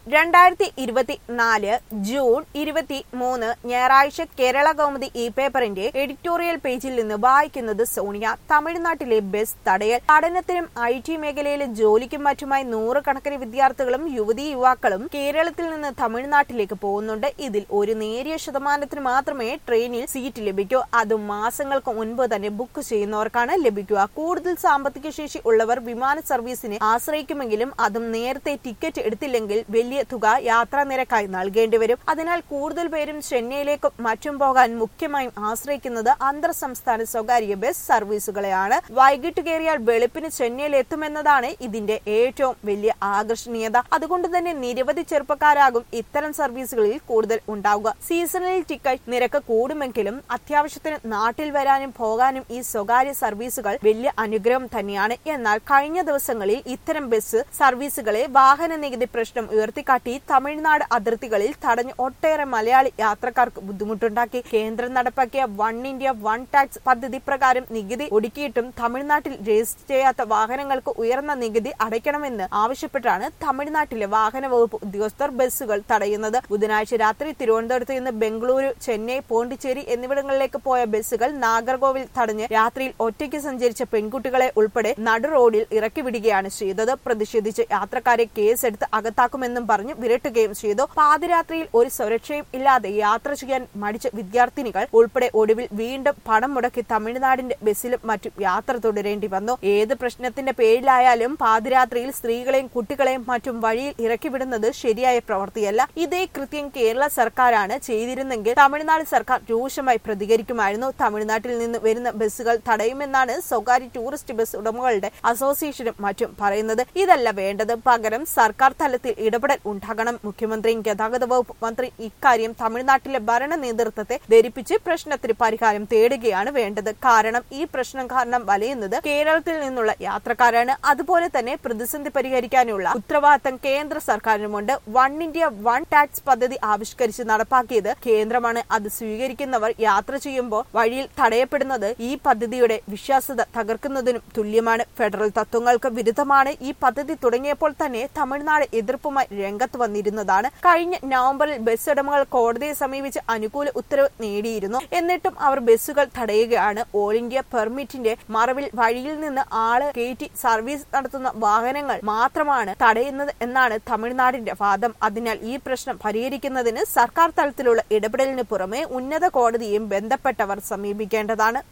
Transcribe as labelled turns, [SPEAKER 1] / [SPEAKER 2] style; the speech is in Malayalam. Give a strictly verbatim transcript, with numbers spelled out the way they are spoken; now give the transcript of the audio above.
[SPEAKER 1] രണ്ടായിരത്തി ഇരുപത്തിനാല് ജൂൺ ഇരുപത്തി മൂന്ന് ഞായറാഴ്ച കേരള കൗമുദി ഇ പേപ്പറിന്റെ എഡിറ്റോറിയൽ പേജിൽ നിന്ന് വായിക്കുന്നത് സോണിയ. തമിഴ്നാട്ടിലെ ബസ് തടയൽ. പഠനത്തിനും ഐ ടി മേഖലയിലെ ജോലിക്കും മറ്റുമായി നൂറുകണക്കിന് വിദ്യാർത്ഥികളും യുവതി യുവാക്കളും കേരളത്തിൽ നിന്ന് തമിഴ്നാട്ടിലേക്ക് പോകുന്നുണ്ട്. ഇതിൽ ഒരു നേരിയ ശതമാനത്തിന് മാത്രമേ ട്രെയിനിൽ സീറ്റ് ലഭിക്കൂ. അതും മാസങ്ങൾക്ക് മുൻപ് തന്നെ ബുക്ക് ചെയ്യുന്നവർക്കാണ് ലഭിക്കുക. കൂടുതൽ സാമ്പത്തിക ശേഷി ഉള്ളവർ വിമാന സർവീസിനെ ആശ്രയിക്കുമെങ്കിലും അതും നേരത്തെ ടിക്കറ്റ് എടുത്തില്ലെങ്കിൽ വലിയ തുക യാത്രാ നിരക്കായി നൽകേണ്ടി വരും. അതിനാൽ കൂടുതൽ പേരും ചെന്നൈയിലേക്കും മറ്റും പോകാൻ മുഖ്യമായും ആശ്രയിക്കുന്നത് അന്തർ സംസ്ഥാന സ്വകാര്യ ബസ് സർവീസുകളെയാണ്. വൈകിട്ട് കയറിയാൽ വെളുപ്പിന് ചെന്നൈയിൽ എത്തുമെന്നതാണ് ഇതിന്റെ ഏറ്റവും വലിയ ആകർഷണീയത. അതുകൊണ്ട് തന്നെ നിരവധി ചെറുപ്പക്കാരാകും ഇത്തരം സർവീസുകളിൽ കൂടുതൽ ഉണ്ടാവുക. സീസണിൽ ടിക്കറ്റ് നിരക്ക് കൂടുമെങ്കിലും അത്യാവശ്യത്തിന് നാട്ടിൽ വരാനും പോകാനും ഈ സ്വകാര്യ സർവീസുകൾ വലിയ അനുഗ്രഹം തന്നെയാണ്. എന്നാൽ കഴിഞ്ഞ ദിവസങ്ങളിൽ ഇത്തരം ബസ് സർവീസുകളെ വാഹന നികുതി പ്രശ്നം ഉയർത്തിക്കാട്ടി തമിഴ്നാട് അതിർത്തികളിൽ തടഞ്ഞ് ഒട്ടേറെ മലയാളി യാത്രക്കാർക്ക് ബുദ്ധിമുട്ടുണ്ടാക്കി. കേന്ദ്രം നടപ്പാക്കിയ വൺ ഇന്ത്യ വൺ ടാക്സ് പദ്ധതി പ്രകാരം നികുതി ഒടുക്കിയിട്ടും തമിഴ്നാട്ടിൽ രജിസ്റ്റർ ചെയ്യാത്ത വാഹനങ്ങൾക്ക് ഉയർന്ന നികുതി അടയ്ക്കണമെന്ന് ആവശ്യപ്പെട്ടാണ് തമിഴ്നാട്ടിലെ വാഹന വകുപ്പ് ഉദ്യോഗസ്ഥർ ബസ്സുകൾ തടയുന്നത്. ബുധനാഴ്ച രാത്രി തിരുവനന്തപുരത്ത് നിന്ന് ബംഗളൂരു, ചെന്നൈ, പോണ്ടിച്ചേരി എന്നിവിടങ്ങളിലേക്ക് പോയ ബസ്സുകൾ നാഗർകോവിൽ തടഞ്ഞ് രാത്രിയിൽ ഒറ്റയ്ക്ക് സഞ്ചരിച്ച പെൺകുട്ടികളെ ഉൾപ്പെടെ നടു റോഡിൽ ഇറക്കി വിടുകയാണ് ചെയ്തത്. പ്രതിഷേധിച്ച് യാത്രക്കാരെ കേസെടുത്ത് അകത്താക്കുമെന്നും പറഞ്ഞ് വിരട്ടുകയും ചെയ്തു. പാതിരാത്രിയിൽ ഒരു സുരക്ഷയും ഇല്ലാതെ യാത്ര ചെയ്യാൻ മടിച്ച വിദ്യാർത്ഥിനികൾ ഉൾപ്പെടെ ഒടുവിൽ വീണ്ടും പണം മുടക്കി തമിഴ്നാടിന്റെ ബസ്സിലും മറ്റും യാത്ര തുടരേണ്ടി വന്നു. ഏത് പ്രശ്നത്തിന്റെ പേരിലായാലും പാതിരാത്രിയിൽ സ്ത്രീകളെയും കുട്ടികളെയും മറ്റും വഴിയിൽ ഇറക്കി വിടുന്നത് ശരിയായ പ്രവൃത്തിയല്ല. ഇതേ കൃത്യം കേരള സർക്കാരാണ് ചെയ്തിരുന്നെങ്കിൽ തമിഴ്നാട് സർക്കാർ രൂക്ഷമായി പ്രതികരിക്കുമായിരുന്നു. തമിഴ്നാട്ടിൽ നിന്ന് വരുന്ന ബസ്സുകൾ തടയുമെന്നാണ് സ്വകാര്യ ടൂറിസ്റ്റ് ബസ് ഉടമകളുടെ അസോസിയേഷനും മറ്റും പറയുന്നത്. ഇതല്ല വേണ്ടത്. പകരം സർക്കാർ തലത്തിൽ ഇടപെടൽ ഉണ്ടാകണം. മുഖ്യമന്ത്രിയും ഗതാഗത വകുപ്പ് മന്ത്രി ഇക്കാര്യം തമിഴ്നാട്ടിലെ ഭരണ നേതൃത്വത്തെ ധരിപ്പിച്ച് പ്രശ്നത്തിന് പരിഹാരം തേടുകയാണ് വേണ്ടത്. കാരണം ഈ പ്രശ്നം കാരണം വലയുന്നത് കേരളത്തിൽ നിന്നുള്ള യാത്രക്കാരാണ്. അതുപോലെ തന്നെ പ്രതിസന്ധി പരിഹരിക്കാനുള്ള ഉത്തരവാദിത്തം കേന്ദ്ര സർക്കാരിനുമുണ്ട്. വൺ ഇന്ത്യ വൺ ടാക്സ് പദ്ധതി ആവിഷ്കരിച്ച് നടപ്പാക്കിയത് കേന്ദ്രമാണ്. അത് സ്വീകരിക്കുന്നവർ യാത്ര ചെയ്യുമ്പോൾ വഴിയിൽ തടയപ്പെടുന്നത് ഈ പദ്ധതിയുടെ വിശ്വാസ്യത തകർക്കുന്നതിനും തുല്യമാണ്. ഫെഡറൽ തത്വങ്ങൾക്ക് വിരുദ്ധമാണ്. ഈ പദ്ധതി തുടങ്ങിയപ്പോൾ തന്നെ തമിഴ്നാട് എതിർപ്പുമായി രംഗത്ത് വന്നിരുന്നതാണ്. കഴിഞ്ഞ നവംബറിൽ ബസ് ഉടമകൾ കോടതിയെ സമീപിച്ച് അനുകൂല ഉത്തരവ് നേടിയിരുന്നു. എന്നിട്ടും അവർ ബസ്സുകൾ തടയുകയാണ്. ഓൾ ഇന്ത്യ പെർമിറ്റിന്റെ മറവിൽ വഴിയിൽ നിന്ന് ആള് കയറ്റി സർവീസ് നടത്തുന്ന വാഹനങ്ങൾ മാത്രമാണ് തടയുന്നത് എന്നാണ് തമിഴ്നാടിന്റെ വാദം. അതിനാൽ ഈ പ്രശ്നം പരിഹരിക്കുന്നതിന് സർക്കാർ തലത്തിലുള്ള ഇടപെടലിന് പുറമെ ഉന്നത കോടതിയെയും ബന്ധപ്പെട്ടവർ സമീപിക്കേണ്ടതാണ്.